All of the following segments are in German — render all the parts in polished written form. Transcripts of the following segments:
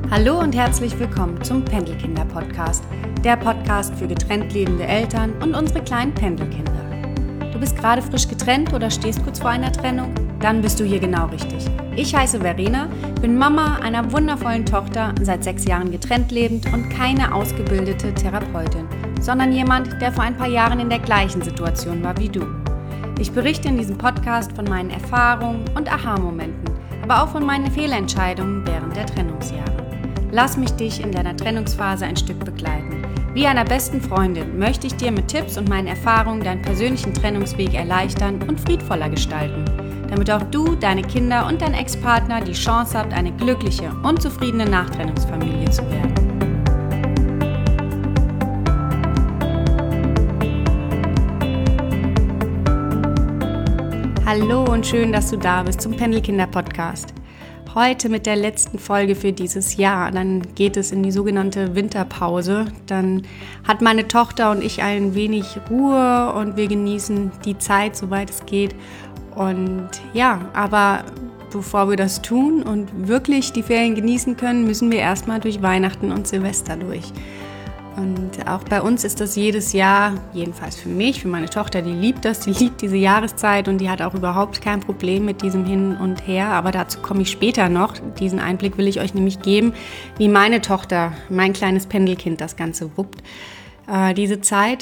Hallo und herzlich willkommen zum Pendelkinder-Podcast, der Podcast für getrennt lebende Eltern und unsere kleinen Pendelkinder. Du bist gerade frisch getrennt oder stehst kurz vor einer Trennung? Dann bist du hier genau richtig. Ich heiße Verena, bin Mama einer wundervollen Tochter, seit 6 Jahren getrennt lebend und keine ausgebildete Therapeutin, sondern jemand, der vor ein paar Jahren in der gleichen Situation war wie du. Ich berichte in diesem Podcast von meinen Erfahrungen und Aha-Momenten, aber auch von meinen Fehlentscheidungen während der Trennungsjahre. Lass mich dich in deiner Trennungsphase ein Stück begleiten. Wie einer besten Freundin möchte ich dir mit Tipps und meinen Erfahrungen deinen persönlichen Trennungsweg erleichtern und friedvoller gestalten, damit auch du, deine Kinder und dein Ex-Partner die Chance habt, eine glückliche und zufriedene Nachtrennungsfamilie zu werden. Hallo und schön, dass du da bist zum Pendelkinder-Podcast. Heute mit der letzten Folge für dieses Jahr. Dann geht es in die sogenannte Winterpause. Dann hat meine Tochter und ich ein wenig Ruhe und wir genießen die Zeit, soweit es geht. Und ja, aber bevor wir das tun und wirklich die Ferien genießen können, müssen wir erstmal durch Weihnachten und Silvester durch. Und auch bei uns ist das jedes Jahr, jedenfalls für mich, für meine Tochter, die liebt diese Jahreszeit und die hat auch überhaupt kein Problem mit diesem Hin und Her, aber dazu komme ich später noch. Diesen Einblick will ich euch nämlich geben, wie meine Tochter, mein kleines Pendelkind, das Ganze wuppt, diese Zeit.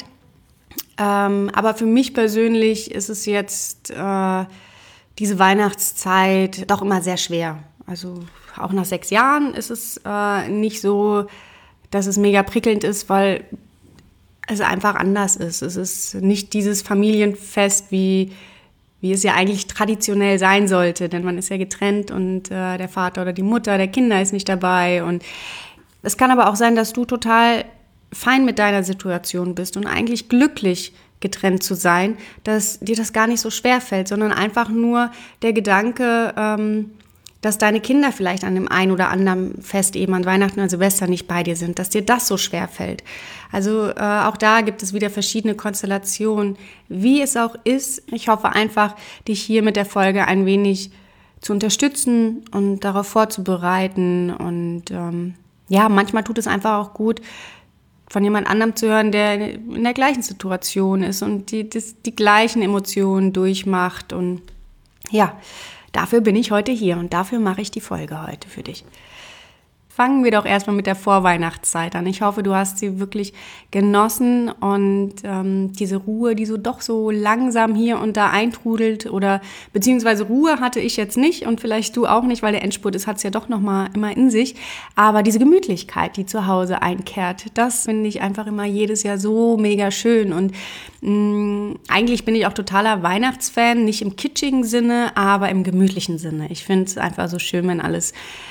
Aber für mich persönlich ist es jetzt diese Weihnachtszeit doch immer sehr schwer. Also auch nach 6 Jahren ist es nicht so, dass es mega prickelnd ist, weil es einfach anders ist. Es ist nicht dieses Familienfest, wie es ja eigentlich traditionell sein sollte, denn man ist ja getrennt und der Vater oder die Mutter der Kinder ist nicht dabei. Und es kann aber auch sein, dass du total fein mit deiner Situation bist und eigentlich glücklich getrennt zu sein, dass dir das gar nicht so schwer fällt, sondern einfach nur der Gedanke, dass deine Kinder vielleicht an dem einen oder anderen Fest eben an Weihnachten oder Silvester nicht bei dir sind, dass dir das so schwer fällt. Also auch da gibt es wieder verschiedene Konstellationen, wie es auch ist. Ich hoffe einfach, dich hier mit der Folge ein wenig zu unterstützen und darauf vorzubereiten. Und manchmal tut es einfach auch gut, von jemand anderem zu hören, der in der gleichen Situation ist und die gleichen Emotionen durchmacht. Und ja, dafür bin ich heute hier und dafür mache ich die Folge heute für dich. Fangen wir doch erstmal mit der Vorweihnachtszeit an. Ich hoffe, du hast sie wirklich genossen und diese Ruhe, die doch so langsam hier und da eintrudelt oder beziehungsweise Ruhe hatte ich jetzt nicht und vielleicht du auch nicht, weil der Endspurt ist, hat es ja doch nochmal immer in sich. Aber diese Gemütlichkeit, die zu Hause einkehrt, das finde ich einfach immer jedes Jahr so mega schön. Und eigentlich bin ich auch totaler Weihnachtsfan, nicht im kitschigen Sinne, aber im gemütlichen Sinne. Ich finde es einfach so schön, wenn alles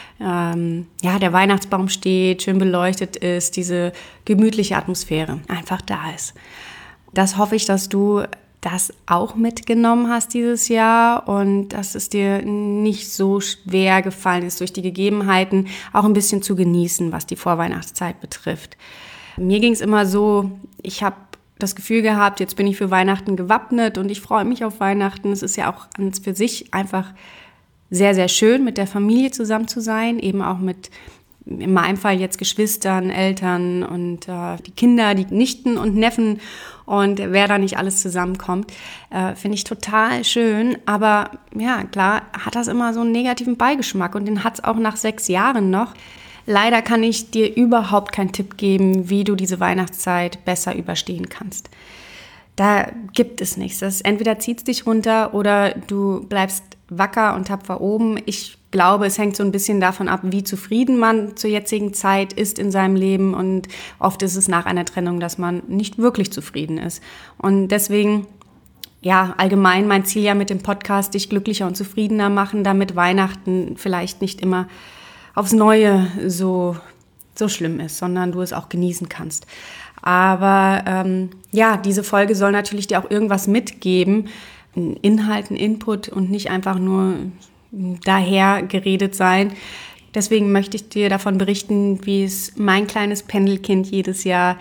der Weihnachtsbaum steht, schön beleuchtet ist, diese gemütliche Atmosphäre einfach da ist. Das hoffe ich, dass du das auch mitgenommen hast dieses Jahr und dass es dir nicht so schwer gefallen ist, durch die Gegebenheiten auch ein bisschen zu genießen, was die Vorweihnachtszeit betrifft. Mir ging es immer so, ich habe das Gefühl gehabt, jetzt bin ich für Weihnachten gewappnet und ich freue mich auf Weihnachten. Es ist ja auch an für sich einfach sehr, sehr schön, mit der Familie zusammen zu sein, eben auch mit, in meinem Fall jetzt Geschwistern, Eltern und die Kinder, die Nichten und Neffen und wer da nicht alles zusammenkommt, finde ich total schön. Aber ja, klar, hat das immer so einen negativen Beigeschmack und den hat es auch nach 6 Jahren noch. Leider kann ich dir überhaupt keinen Tipp geben, wie du diese Weihnachtszeit besser überstehen kannst. Da gibt es nichts. Entweder zieht es dich runter oder du bleibst wacker und tapfer oben. Ich glaube, es hängt so ein bisschen davon ab, wie zufrieden man zur jetzigen Zeit ist in seinem Leben. Und oft ist es nach einer Trennung, dass man nicht wirklich zufrieden ist. Und deswegen, ja, allgemein mein Ziel ja mit dem Podcast, dich glücklicher und zufriedener machen, damit Weihnachten vielleicht nicht immer aufs Neue so schlimm ist, sondern du es auch genießen kannst. Aber diese Folge soll natürlich dir auch irgendwas mitgeben, Inhalt, Input und nicht einfach nur daher geredet sein. Deswegen möchte ich dir davon berichten, wie es mein kleines Pendelkind jedes Jahr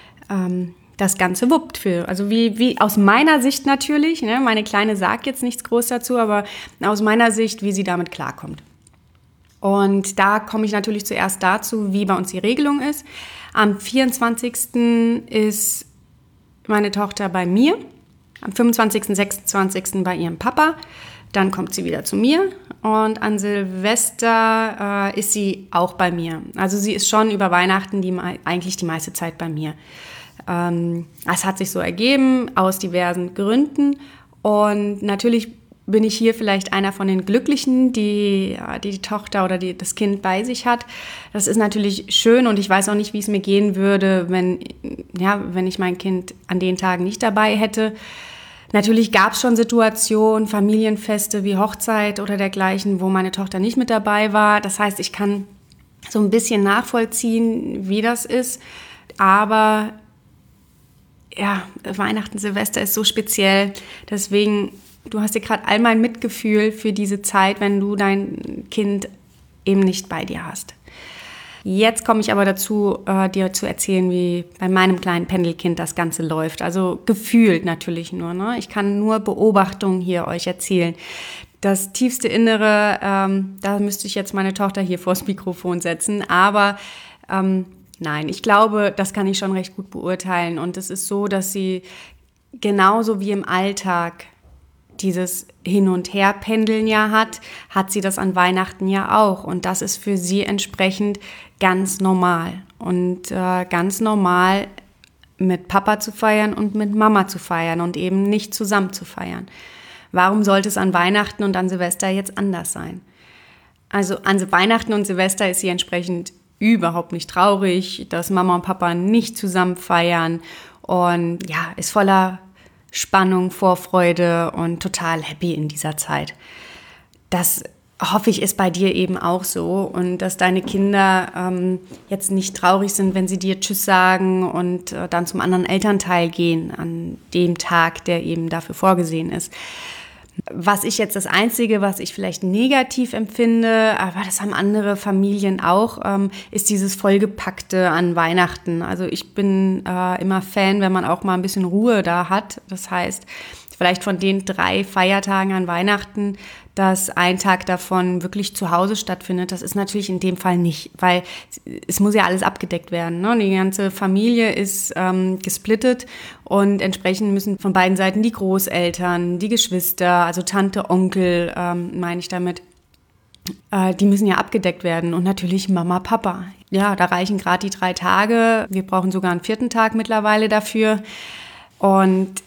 das Ganze wuppt. Also wie aus meiner Sicht natürlich, ne? Meine Kleine sagt jetzt nichts groß dazu, aber aus meiner Sicht, wie sie damit klarkommt. Und da komme ich natürlich zuerst dazu, wie bei uns die Regelung ist. Am 24. ist meine Tochter bei mir, am 25., 26. bei ihrem Papa. Dann kommt sie wieder zu mir und an Silvester ist sie auch bei mir. Also sie ist schon über Weihnachten eigentlich die meiste Zeit bei mir. Es hat sich so ergeben aus diversen Gründen und natürlich bin ich hier vielleicht einer von den Glücklichen, die Tochter oder das Kind bei sich hat. Das ist natürlich schön und ich weiß auch nicht, wie es mir gehen würde, wenn ich mein Kind an den Tagen nicht dabei hätte. Natürlich gab es schon Situationen, Familienfeste wie Hochzeit oder dergleichen, wo meine Tochter nicht mit dabei war. Das heißt, ich kann so ein bisschen nachvollziehen, wie das ist. Aber ja, Weihnachten, Silvester ist so speziell. Deswegen, du hast dir gerade all mein Mitgefühl für diese Zeit, wenn du dein Kind eben nicht bei dir hast. Jetzt komme ich aber dazu, dir zu erzählen, wie bei meinem kleinen Pendelkind das Ganze läuft. Also gefühlt natürlich nur. Ne? Ich kann nur Beobachtungen hier euch erzählen. Das tiefste Innere, da müsste ich jetzt meine Tochter hier vors Mikrofon setzen. Aber nein, ich glaube, das kann ich schon recht gut beurteilen. Und es ist so, dass sie genauso wie im Alltag dieses Hin- und Her-Pendeln ja hat sie das an Weihnachten ja auch. Und das ist für sie entsprechend ganz normal. Und ganz normal mit Papa zu feiern und mit Mama zu feiern und eben nicht zusammen zu feiern. Warum sollte es an Weihnachten und an Silvester jetzt anders sein? Also an Weihnachten und Silvester ist sie entsprechend überhaupt nicht traurig, dass Mama und Papa nicht zusammen feiern und ja, ist voller Spannung, Vorfreude und total happy in dieser Zeit. Das hoffe ich, ist bei dir eben auch so und dass deine Kinder jetzt nicht traurig sind, wenn sie dir Tschüss sagen und dann zum anderen Elternteil gehen an dem Tag, der eben dafür vorgesehen ist. Das Einzige, was ich vielleicht negativ empfinde, aber das haben andere Familien auch, ist dieses Vollgepackte an Weihnachten. Also ich bin immer Fan, wenn man auch mal ein bisschen Ruhe da hat. Das heißt, vielleicht von den 3 Feiertagen an Weihnachten, dass ein Tag davon wirklich zu Hause stattfindet. Das ist natürlich in dem Fall nicht, weil es muss ja alles abgedeckt werden. Ne? Die ganze Familie ist gesplittet und entsprechend müssen von beiden Seiten die Großeltern, die Geschwister, also Tante, Onkel, meine ich damit, die müssen ja abgedeckt werden und natürlich Mama, Papa. Ja, da reichen gerade die 3 Tage. Wir brauchen sogar einen 4. Tag mittlerweile dafür und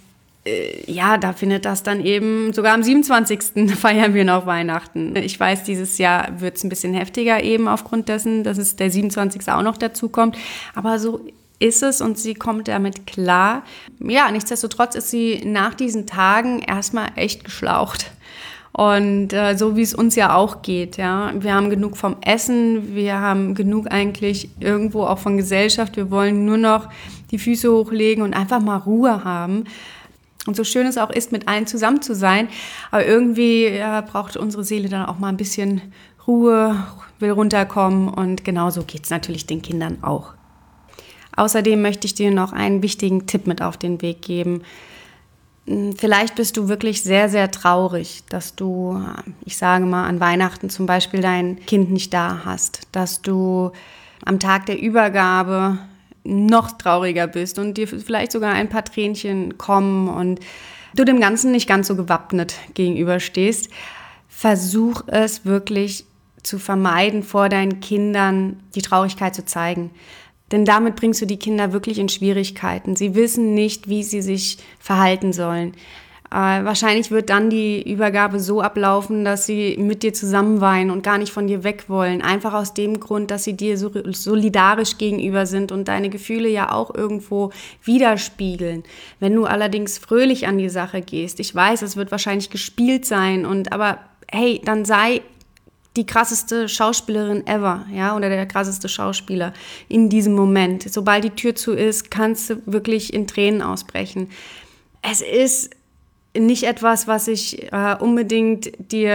da findet das dann eben, sogar am 27. feiern wir noch Weihnachten. Ich weiß, dieses Jahr wird es ein bisschen heftiger eben aufgrund dessen, dass es der 27. auch noch dazu kommt. Aber so ist es und sie kommt damit klar. Ja, nichtsdestotrotz ist sie nach diesen Tagen erstmal echt geschlaucht. Und so wie es uns ja auch geht, ja. Wir haben genug vom Essen, wir haben genug eigentlich irgendwo auch von Gesellschaft. Wir wollen nur noch die Füße hochlegen und einfach mal Ruhe haben. Und so schön es auch ist, mit allen zusammen zu sein, aber irgendwie braucht unsere Seele dann auch mal ein bisschen Ruhe, will runterkommen und genauso geht es natürlich den Kindern auch. Außerdem möchte ich dir noch einen wichtigen Tipp mit auf den Weg geben. Vielleicht bist du wirklich sehr, sehr traurig, dass du, ich sage mal, an Weihnachten zum Beispiel dein Kind nicht da hast, dass du am Tag der Übergabe noch trauriger bist und dir vielleicht sogar ein paar Tränchen kommen und du dem Ganzen nicht ganz so gewappnet gegenüberstehst. Versuch es wirklich zu vermeiden, vor deinen Kindern die Traurigkeit zu zeigen. Denn damit bringst du die Kinder wirklich in Schwierigkeiten. Sie wissen nicht, wie sie sich verhalten sollen. Wahrscheinlich wird dann die Übergabe so ablaufen, dass sie mit dir zusammen weinen und gar nicht von dir weg wollen. Einfach aus dem Grund, dass sie dir so solidarisch gegenüber sind und deine Gefühle ja auch irgendwo widerspiegeln. Wenn du allerdings fröhlich an die Sache gehst, ich weiß, es wird wahrscheinlich gespielt sein, aber hey, dann sei die krasseste Schauspielerin ever, ja, oder der krasseste Schauspieler in diesem Moment. Sobald die Tür zu ist, kannst du wirklich in Tränen ausbrechen. Es ist nicht etwas, was ich unbedingt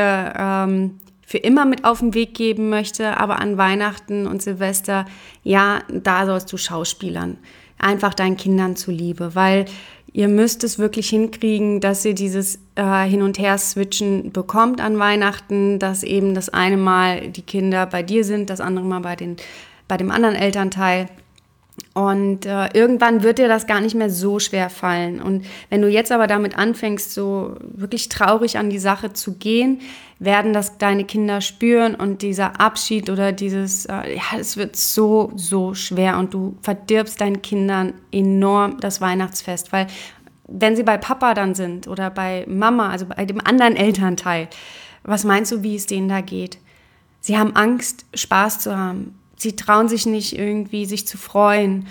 dir für immer mit auf den Weg geben möchte, aber an Weihnachten und Silvester, ja, da sollst du schauspielern. Einfach deinen Kindern zuliebe, weil Ihr müsst es wirklich hinkriegen, dass ihr dieses Hin- und Her-Switchen bekommt an Weihnachten, dass eben das eine Mal die Kinder bei dir sind, das andere Mal bei dem anderen Elternteil. Und irgendwann wird dir das gar nicht mehr so schwer fallen. Und wenn du jetzt aber damit anfängst, so wirklich traurig an die Sache zu gehen, werden das deine Kinder spüren und dieser Abschied oder dieses, es wird so, so schwer und du verdirbst deinen Kindern enorm das Weihnachtsfest, weil wenn sie bei Papa dann sind oder bei Mama, also bei dem anderen Elternteil, was meinst du, wie es denen da geht? Sie haben Angst, Spaß zu haben. Sie trauen sich nicht irgendwie, sich zu freuen.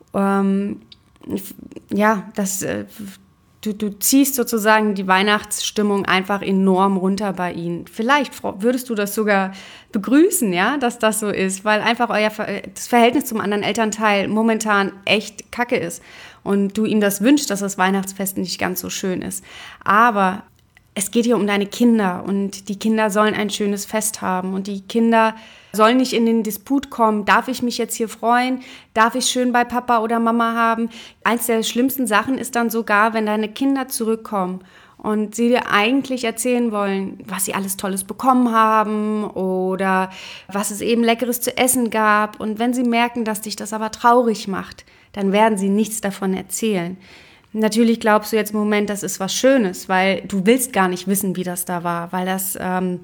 Du ziehst sozusagen die Weihnachtsstimmung einfach enorm runter bei ihnen. Vielleicht würdest du das sogar begrüßen, ja, dass das so ist, weil einfach das Verhältnis zum anderen Elternteil momentan echt kacke ist und du ihm das wünschst, dass das Weihnachtsfest nicht ganz so schön ist. Aber es geht hier um deine Kinder und die Kinder sollen ein schönes Fest haben und die Kinder sollen nicht in den Disput kommen, darf ich mich jetzt hier freuen, darf ich schön bei Papa oder Mama haben. Eins der schlimmsten Sachen ist dann sogar, wenn deine Kinder zurückkommen und sie dir eigentlich erzählen wollen, was sie alles Tolles bekommen haben oder was es eben Leckeres zu essen gab. Und wenn sie merken, dass dich das aber traurig macht, dann werden sie nichts davon erzählen. Natürlich glaubst du jetzt im Moment, das ist was Schönes, weil du willst gar nicht wissen, wie das da war, weil das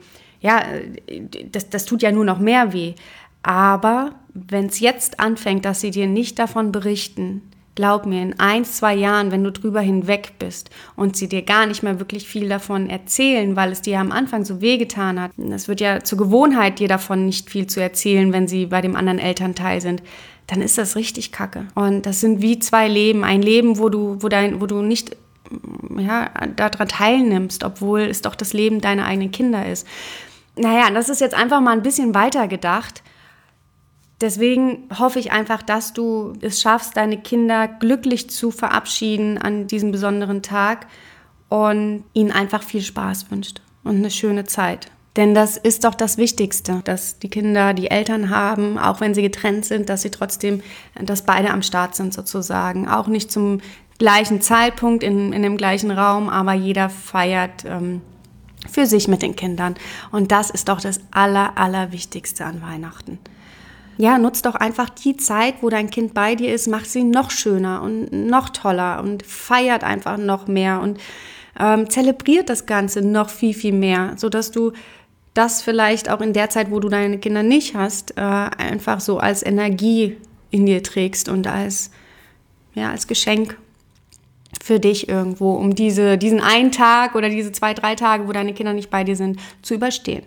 tut ja nur noch mehr weh. Aber wenn es jetzt anfängt, dass sie dir nicht davon berichten, glaub mir, in 1-2 Jahren, wenn du drüber hinweg bist und sie dir gar nicht mehr wirklich viel davon erzählen, weil es dir am Anfang so wehgetan hat, es wird ja zur Gewohnheit, dir davon nicht viel zu erzählen, wenn sie bei dem anderen Elternteil sind, dann ist das richtig kacke. Und das sind wie 2 Leben. Ein Leben, wo du nicht daran teilnimmst, obwohl es doch das Leben deiner eigenen Kinder ist. Naja, das ist jetzt einfach mal ein bisschen weiter gedacht. Deswegen hoffe ich einfach, dass du es schaffst, deine Kinder glücklich zu verabschieden an diesem besonderen Tag und ihnen einfach viel Spaß wünscht und eine schöne Zeit. Denn das ist doch das Wichtigste, dass die Kinder die Eltern haben, auch wenn sie getrennt sind, dass beide am Start sind sozusagen. Auch nicht zum gleichen Zeitpunkt in dem gleichen Raum, aber jeder feiert für sich mit den Kindern. Und das ist doch das Allerwichtigste an Weihnachten. Ja, nutz doch einfach die Zeit, wo dein Kind bei dir ist, mach sie noch schöner und noch toller und feiert einfach noch mehr und zelebriert das Ganze noch viel, viel mehr, sodass du das vielleicht auch in der Zeit, wo du deine Kinder nicht hast, einfach so als Energie in dir trägst und als Geschenk für dich irgendwo, um diesen einen Tag oder diese 2-3 Tage, wo deine Kinder nicht bei dir sind, zu überstehen.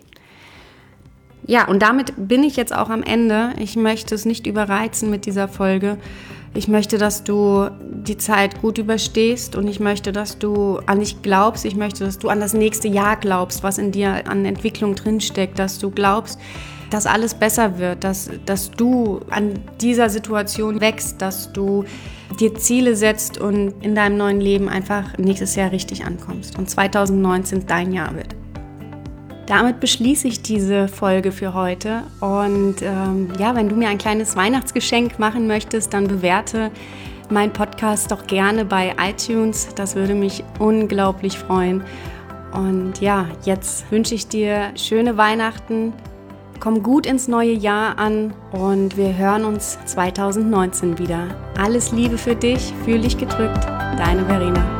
Ja, und damit bin ich jetzt auch am Ende. Ich möchte es nicht überreizen mit dieser Folge. Ich möchte, dass du die Zeit gut überstehst und ich möchte, dass du an dich glaubst. Ich möchte, dass du an das nächste Jahr glaubst, was in dir an Entwicklung drinsteckt, dass du glaubst, dass alles besser wird, dass du an dieser Situation wächst, dass du dir Ziele setzt und in deinem neuen Leben einfach nächstes Jahr richtig ankommst und 2019 dein Jahr wird. Damit beschließe ich diese Folge für heute und wenn du mir ein kleines Weihnachtsgeschenk machen möchtest, dann bewerte meinen Podcast doch gerne bei iTunes. Das würde mich unglaublich freuen. Und ja, jetzt wünsche ich dir schöne Weihnachten, komm gut ins neue Jahr an und wir hören uns 2019 wieder. Alles Liebe für dich, fühl dich gedrückt, deine Verena.